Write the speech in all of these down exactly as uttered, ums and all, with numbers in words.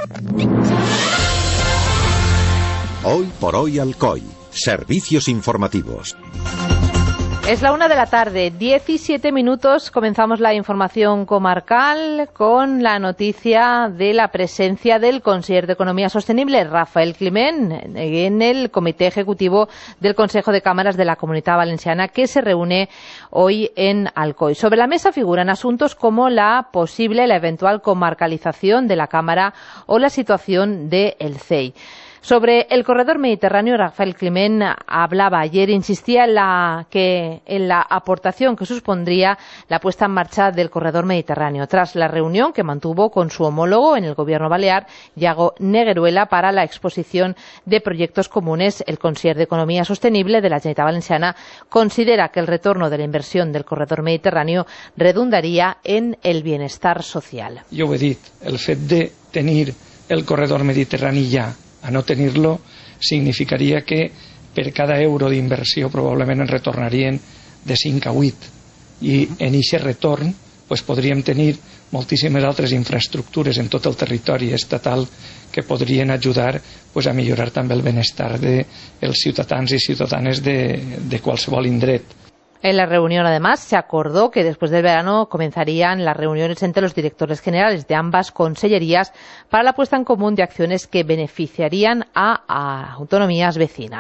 Hoy por hoy Alcoy. Servicios informativos. Es la una de la tarde, diecisiete minutos. Comenzamos la información comarcal con la noticia de la presencia del conseller de Economía Sostenible, Rafael Climent, en el Comité Ejecutivo del Consejo de Cámaras de la Comunitat Valenciana, que se reúne hoy en Alcoy. Sobre la mesa figuran asuntos como la posible, la eventual comarcalización de la Cámara o la situación del C E I. Sobre el corredor mediterráneo, Rafael Climent hablaba ayer, insistía en la, que, en la aportación que supondría la puesta en marcha del corredor mediterráneo, tras la reunión que mantuvo con su homólogo en el Gobierno balear, Iago Negueruela, para la exposición de proyectos comunes. El conseller de Economía Sostenible de la Generalitat Valenciana considera que el retorno de la inversión del corredor mediterráneo redundaría en el bienestar social. Jo ho he dit, el fet de tenir el corredor mediterrani ja a no tenir-lo significaria que per cada euro d'inversió probablement en retornarien de cinc a vuit, i en aquest retorn pues, podríem tenir moltíssimes altres infraestructures en tot el territori estatal que podrien ajudar pues, a millorar també el benestar dels ciutadans i ciutadanes de, de qualsevol indret. En la reunión, además, se acordó que después del verano comenzarían las reuniones entre los directores generales de ambas consellerías para la puesta en común de acciones que beneficiarían a, a autonomías vecinas.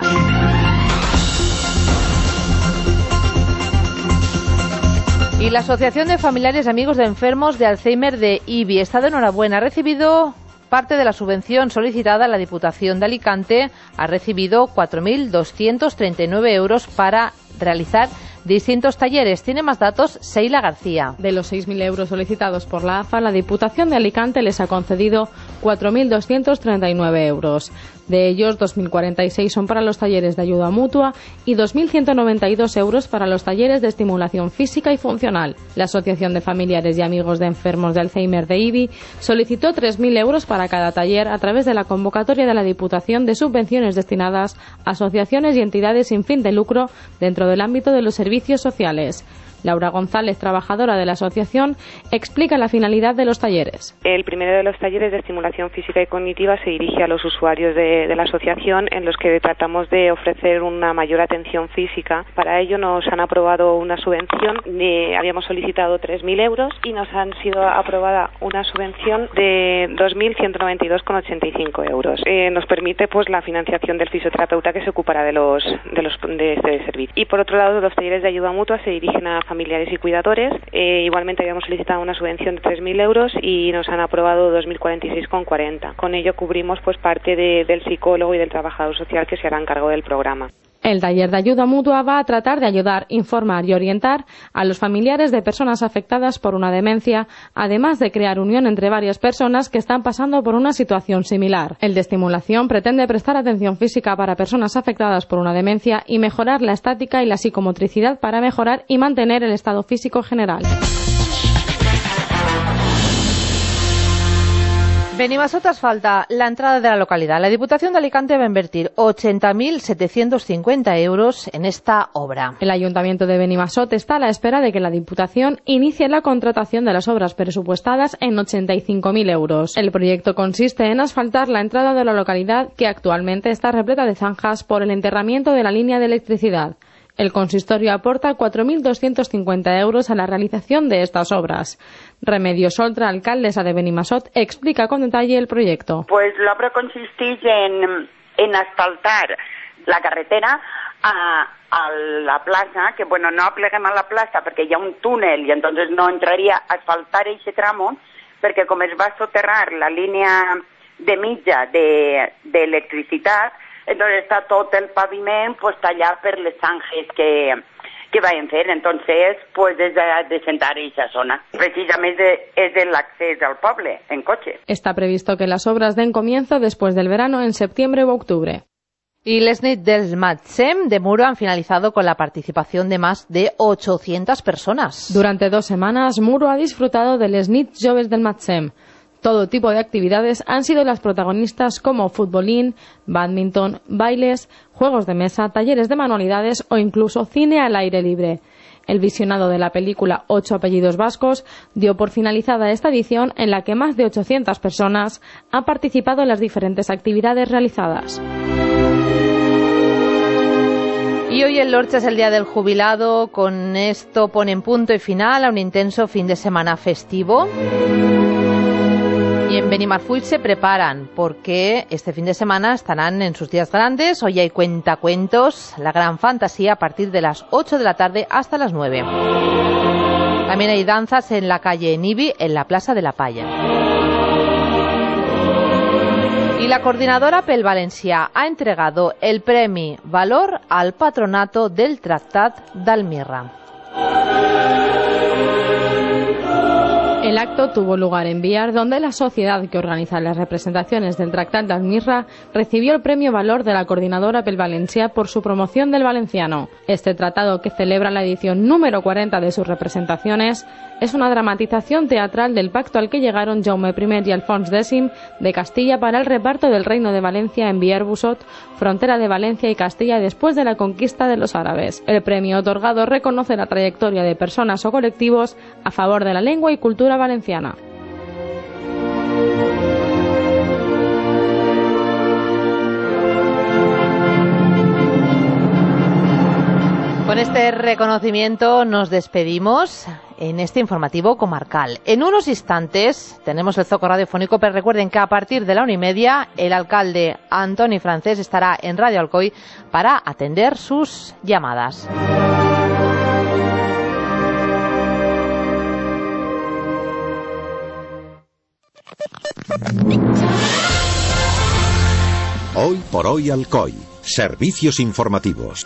Y la Asociación de Familiares y Amigos de Enfermos de Alzheimer de I B I está de enhorabuena. Ha recibido parte de la subvención solicitada. La Diputación de Alicante ha recibido cuatro mil doscientos treinta y nueve euros para realizar distintos talleres. Tiene más datos Seila García. De los seis mil euros solicitados por la A F A, la Diputación de Alicante les ha concedido cuatro mil doscientos treinta y nueve euros. De ellos, dos mil cuarenta y seis son para los talleres de ayuda mutua y dos mil ciento noventa y dos euros para los talleres de estimulación física y funcional. La Asociación de Familiares y Amigos de Enfermos de Alzheimer de I B I solicitó tres mil euros para cada taller a través de la convocatoria de la Diputación de subvenciones destinadas a asociaciones y entidades sin fin de lucro dentro del ámbito de los servicios sociales. Laura González, trabajadora de la asociación, explica la finalidad de los talleres. El primero de los talleres de estimulación física y cognitiva se dirige a los usuarios de, de la asociación, en los que tratamos de ofrecer una mayor atención física. Para ello nos han aprobado una subvención, de, habíamos solicitado tres mil euros y nos han sido aprobada una subvención de dos mil ciento noventa y dos con ochenta y cinco euros. Eh, nos permite pues la financiación del fisioterapeuta que se ocupará de los de los de este servicio. Y por otro lado, los talleres de ayuda mutua se dirigen a familiares y cuidadores. Eh, igualmente habíamos solicitado una subvención de tres mil euros y nos han aprobado dos mil cuarenta y seis con cuarenta. Con ello cubrimos pues parte de, del psicólogo y del trabajador social que se harán cargo del programa. El taller de ayuda mutua va a tratar de ayudar, informar y orientar a los familiares de personas afectadas por una demencia, además de crear unión entre varias personas que están pasando por una situación similar. El de estimulación pretende prestar atención física para personas afectadas por una demencia y mejorar la estática y la psicomotricidad para mejorar y mantener el estado físico general. Benimassot asfalta la entrada de la localidad. La Diputación de Alicante va a invertir ochenta mil setecientos cincuenta euros en esta obra. El Ayuntamiento de Benimassot está a la espera de que la Diputación inicie la contratación de las obras presupuestadas en ochenta y cinco mil euros. El proyecto consiste en asfaltar la entrada de la localidad, que actualmente está repleta de zanjas por el enterramiento de la línea de electricidad. El consistorio aporta cuatro mil doscientos cincuenta euros a la realización de estas obras. Remedios Oltra, alcaldesa de Benimassot, explica con detalle el proyecto. Pues la obra consisteix en, en asfaltar la carretera a, a la plaça, que bueno, no apleguem a la plaça perquè hi ha un túnel i entonces no entraria a asfaltar aquest tramo, perquè com es va soterrar la línia de mitja d'electricitat, de, entonces está todo el paviment pues tallat per les zanjes que, que vayan a hacer. Entonces, pues desde de sentar esa zona. Precisamente es el acceso al pueblo en coche. Está previsto que las obras den comienzo después del verano, en septiembre u octubre. Y les nits del Matsem de Muro han finalizado con la participación de más de ochocientas personas. Durante dos semanas, Muro ha disfrutado de les nits joves del Matsem. Todo tipo de actividades han sido las protagonistas, como futbolín, bádminton, bailes, juegos de mesa, talleres de manualidades o incluso cine al aire libre. El visionado de la película Ocho apellidos vascos dio por finalizada esta edición, en la que más de ochocientas personas han participado en las diferentes actividades realizadas. Y hoy en Lorcha es el Día del Jubilado. Con esto ponen punto y final a un intenso fin de semana festivo. Y en Benimarfull se preparan porque este fin de semana estarán en sus días grandes. Hoy hay cuentacuentos, la gran fantasía, a partir de las ocho de la tarde hasta las nueve. También hay danzas en la calle Nibi, en la Plaza de la Palla. Y la coordinadora Pel Valencià ha entregado el Premi Valor al patronato del Tractat d'Almirra. El acto tuvo lugar en Biar, donde la sociedad que organiza las representaciones del Tractat d'Almirra recibió el premio Valor de la coordinadora Pel Valencià por su promoción del valenciano. Este tratado, que celebra la edición número cuarenta de sus representaciones, es una dramatización teatral del pacto al que llegaron Jaume I y Alfons X de Castilla para el reparto del Reino de Valencia en Biar-Busot, frontera de Valencia y Castilla después de la conquista de los árabes. El premio otorgado reconoce la trayectoria de personas o colectivos a favor de la lengua y cultura valenciana. Con este reconocimiento nos despedimos en este informativo comarcal. En unos instantes tenemos el zoco radiofónico, pero recuerden que a partir de la una y media el alcalde Antoni Francés estará en Radio Alcoy para atender sus llamadas. Hoy por hoy Alcoy. Servicios informativos.